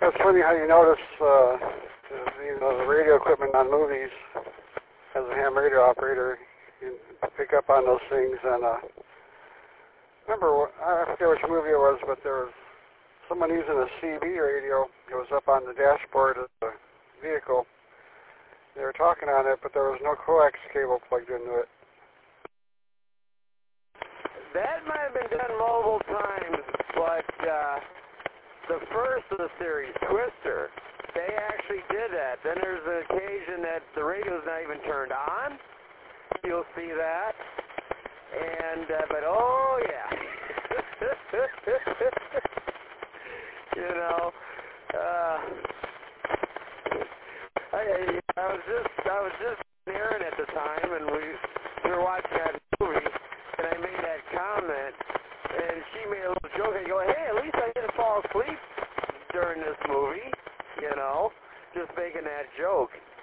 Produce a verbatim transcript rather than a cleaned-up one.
It's funny how you notice, uh, you know, the radio equipment on movies. As a ham radio operator, you pick up on those things. And uh, remember, I forget which movie it was, but there was someone using a C B radio. It was up on the dashboard of the vehicle. They were talking on it, but there was no coax cable plugged into it. That might have been done multiple times, but uh, the first of the series, Twister, they actually did that. Then there's an occasion that the radio's not even turned on. You'll see that. And, uh, but oh yeah. you know, uh, I, I was just, I was just Aaron at the time, and we, we were watching that movie, and I made that comment, and she made a little joke, and I go, hey, at least I didn't fall asleep during this movie, you know, just making that joke.